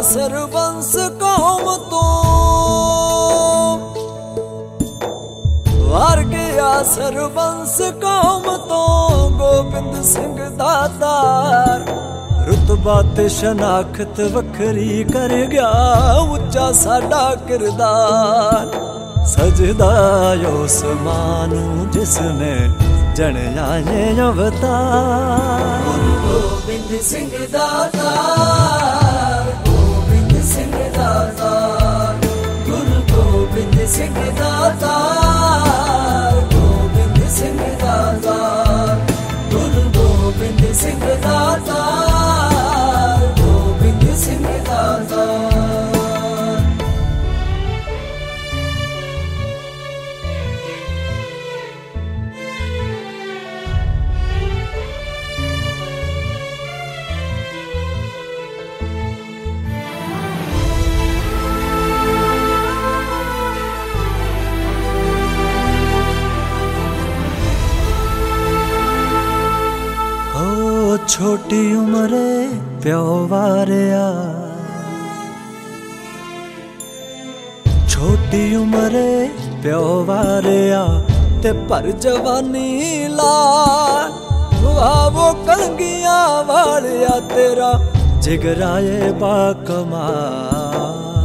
ਸਰਬੰਸ ਕੌਮ ਤੋਂ, ਵਾਰ ਗਿਆ ਸਰਬੰਸ ਕੌਮ ਤੋਂ ਗੋਬਿੰਦ ਸਿੰਘ ਦਾ ਤਾਰ। ਰੁਤਬਾ ਤੇ ਸ਼ਨਾਖਤ ਵੱਖਰੀ ਕਰ ਗਿਆ ਉੱਚਾ ਸਾਡਾ ਕਿਰਦਾਰ। ਸਜਦਾ ਉਸ ਮਾਂ ਨੂੰ ਜਿਸਨੇ ਜਣਿਆ ਇਹ ਅਵਤਾਰ। ਗੁਰੂ ਗੋਬਿੰਦ ਸਿੰਘ ਦਾ ਤਾਰ, ਗੋਬਿੰਦ ਸਿੰਘ ਦਾ ਤਾਰ, ਗੁਰੂ ਗੋਬਿੰਦ ਸਿੰਘ ਦਾ ਤਾਰ, ਗੋਬਿੰਦ ਸਿੰਘ ਦਾ ਤਾਰ, ਗੁਰੂ ਗੋਬਿੰਦ ਸਿੰਘ ਦਾ ਤਾਰ, ਗੋਬਿੰਦ ਸਿੰਘ ਦਾ ਤਾਰ। ਛੋਟੀ ਉਮਰੇ ਪਿਓ ਵਾਰਿਆ, ਛੋਟੀ ਉਮਰੇ ਪਿਓ ਵਾਰਿਆ ਤੇ ਭਰ ਜਵਾਨੀ ਲਾਲ। ਵਾਵੋ ਕਲੰਗੀਆਂ ਵਾਲਿਆ ਤੇਰਾ ਜਿਗਰਾਏ ਬਾਕਮਾਲ।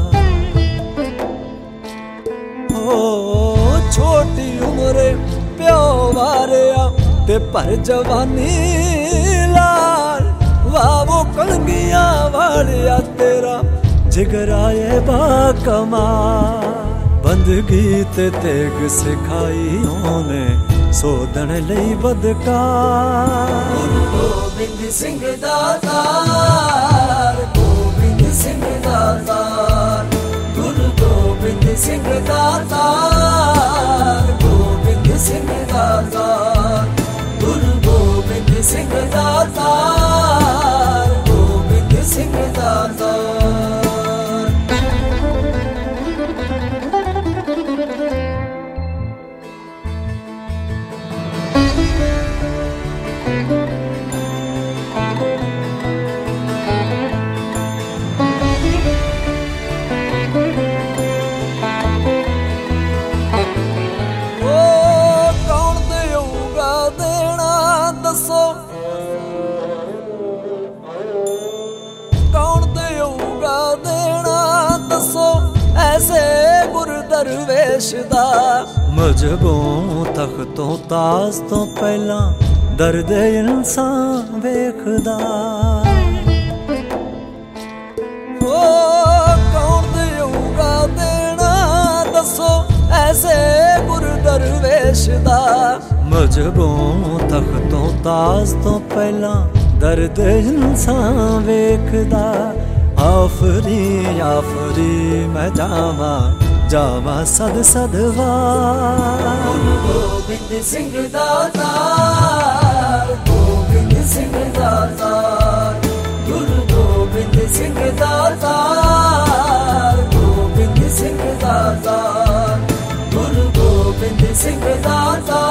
ਓ ਛੋਟੀ ਉਮਰੇ ਪਿਓ ਵਾਰਿਆ ਤੇ ਭਰ ਜਵਾਨੀ ਲਾਲ। ਵਾਵੋ ਕਲੰਗੀਆਂ ਵਾਲਿਆ ਤੇਰਾ ਜਿਗਰਾਏ ਬਾਕਮਾਲ। ਬੰਦਗੀ ਤੇ ਤੇਗ ਸਿਖਾਈ ਉਹਨੇ ਸੋਧਣ ਲਈ ਬਦਕਾਰ। ਗੁਰੂ ਗੋਬਿੰਦ ਸਿੰਘ ਦਾ ਤਾਰ, ਗੋਬਿੰਦ ਸਿੰਘ ਦਾ ਤਾਰ, ਗੁਰੂ ਗੋਬਿੰਦ ਸਿੰਘ ਦਾ ਤਾਰ, ਗੋਬਿੰਦ ਸਿੰਘ ਦਾ ਤਾਰ, ਗੁਰੂ ਗੋਬਿੰਦ ਸਿੰਘ ਦਾ ਤਾਰ, ਗੋਬਿੰਦ ਸਿੰਘ ਦਾ ਤਾਰ। ਕੌਣ ਦੇਊਗਾ ਦੇਣਾ ਦੱਸੋ ਐਸੇ ਗੁਰ ਦਰਵੇਸ਼ ਦਾ। ਮਜਬੋਂ ਤਖਤੋਂ ਤਾਜ ਤੋਂ ਪਹਿਲਾਂ ਦਰਦ ਇਨਸਾਨ ਵੇਖਦਾ। ਓ ਕੌਣ ਦੇਊਗਾ ਦੇਣਾ ਦੱਸੋ ਐਸੇ ਗੁਰ ਦਰਵੇਸ਼ ਦਾ। ਮਜਬੋਂ ਤਖਤੋਂ ਤਾਜ ਤੋਂ ਪਹਿਲਾਂ ਦਰਦ ਇਨਸਾਨ ਵੇਖਦਾ। ਆਫਰੀ ਆਫਰੀ ਮੈਂ ਜਾਵਾਂ ਜਾਵਾਂ ਸਦ ਸਦਵਾਰ। ਗੁਰੂ ਗੋਬਿੰਦ ਸਿੰਘ ਦਾ ਤਾਰ, ਗੋਬਿੰਦ ਸਿੰਘ ਦਾ ਤਾਰ, ਗੁਰੂ ਗੋਬਿੰਦ ਸਿੰਘ ਦਾ ਤਾਰ, ਗੋਬਿੰਦ ਸਿੰਘ ਦਾ ਤਾਰ, ਗੁਰੂ ਗੋਬਿੰਦ ਸਿੰਘ ਦਾ ਤਾਰ।